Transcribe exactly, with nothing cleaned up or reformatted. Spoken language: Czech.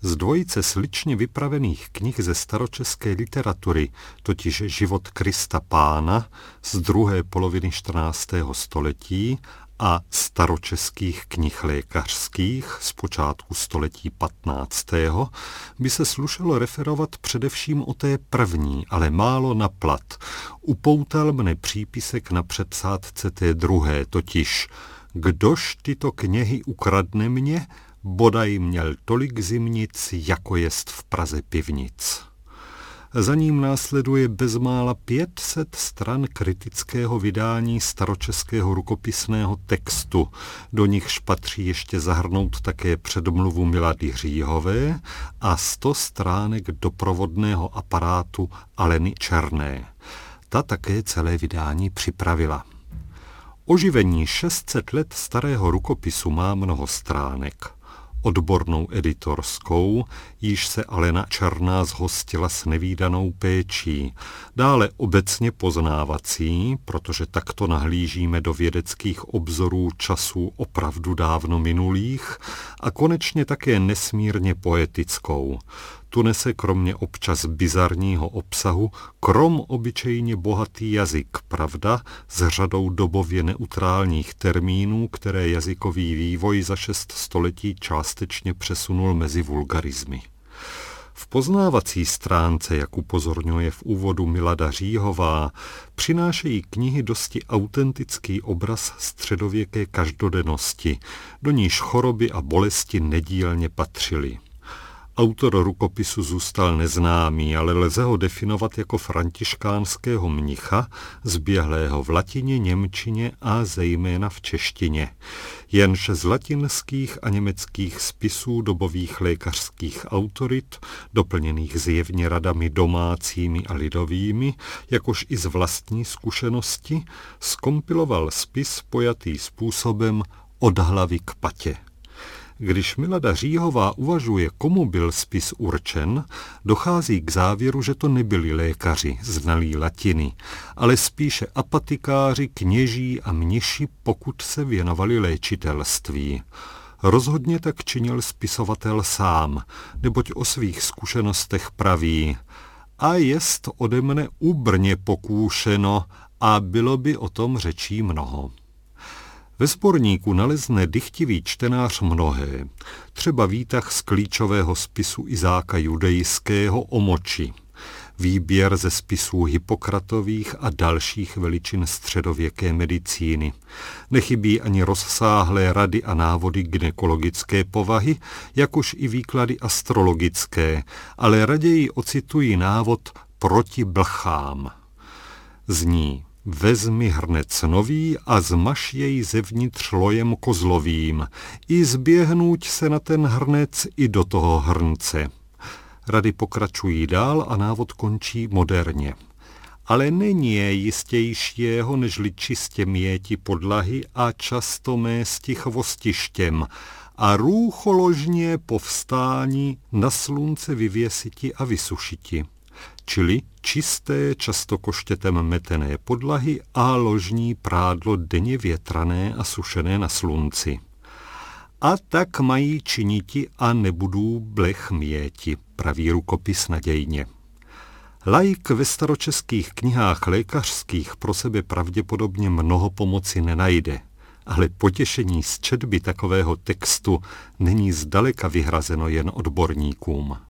Z dvojice sličně vypravených knih ze staročeské literatury, totiž Život Krista Pána z druhé poloviny čtrnáctého století a staročeských knih lékařských z počátku století patnáctého by se slušelo referovat především o té první, ale málo na plat. Upoutal mne přípisek na předsádce té druhé, totiž kdož tyto kněhy ukradne mě, bodaj měl tolik zimnic, jako jest v Praze pivnic. Za ním následuje bezmála pět set stran kritického vydání staročeského rukopisného textu, do nichž patří ještě zahrnout také předmluvu Milady Hříhové a sto stránek doprovodného aparátu Aleny Černé. Ta také celé vydání připravila. Oživení šest set let starého rukopisu má mnoho stránek. Odbornou editorskou, již se Alena Černá zhostila s nevídanou péčí, dále obecně poznávací, protože takto nahlížíme do vědeckých obzorů časů opravdu dávno minulých, a konečně také nesmírně poetickou. Tu nese kromě občas bizarního obsahu krom obyčejně bohatý jazyk, pravda, s řadou dobově neutrálních termínů, které jazykový vývoj za šest století částečně přesunul mezi vulgarizmy. V poznávací stránce, jak upozorňuje v úvodu Milada Hříhová, přinášejí knihy dosti autentický obraz středověké každodennosti, do níž choroby a bolesti nedílně patřily. Autor rukopisu zůstal neznámý, ale lze ho definovat jako františkánského mnicha, zběhlého v latině, němčině a zejména v češtině. Jenž z latinských a německých spisů dobových lékařských autorit, doplněných zjevně radami domácími a lidovými, jakož i z vlastní zkušenosti, zkompiloval spis pojatý způsobem od hlavy k patě. Když Milada Hříhová uvažuje, komu byl spis určen, dochází k závěru, že to nebyli lékaři, znalí latiny, ale spíše apatikáři, kněží a mniši, pokud se věnovali léčitelství. Rozhodně tak činil spisovatel sám, neboť o svých zkušenostech praví: a jest ode mne úbrně pokúšeno a bylo by o tom řečí mnoho. Ve sborníku nalezne dychtivý čtenář mnohé, třeba výtah z klíčového spisu Izáka Judejského o moči, výběr ze spisů Hippokratových a dalších veličin středověké medicíny. Nechybí ani rozsáhlé rady a návody gynekologické povahy, jakož i výklady astrologické, ale raději ocitují návod proti blchám. Zní: vezmi hrnec nový a zmaš jej zevnitř lojem kozlovým, i zběhnuť se na ten hrnec i do toho hrnce. Rady pokračují dál a návod končí moderně. Ale není je jistějšího, nežli čistě měti podlahy a často mésti chvostištěm a růcholožně povstání na slunce vyvěsiti a vysušiti. Čili čisté, často koštětem metené podlahy a ložní prádlo denně větrané a sušené na slunci. A tak mají činiti a nebudou blech měti, praví rukopis nadějně. Laik ve staročeských knihách lékařských pro sebe pravděpodobně mnoho pomoci nenajde, ale potěšení z četby takového textu není zdaleka vyhrazeno jen odborníkům.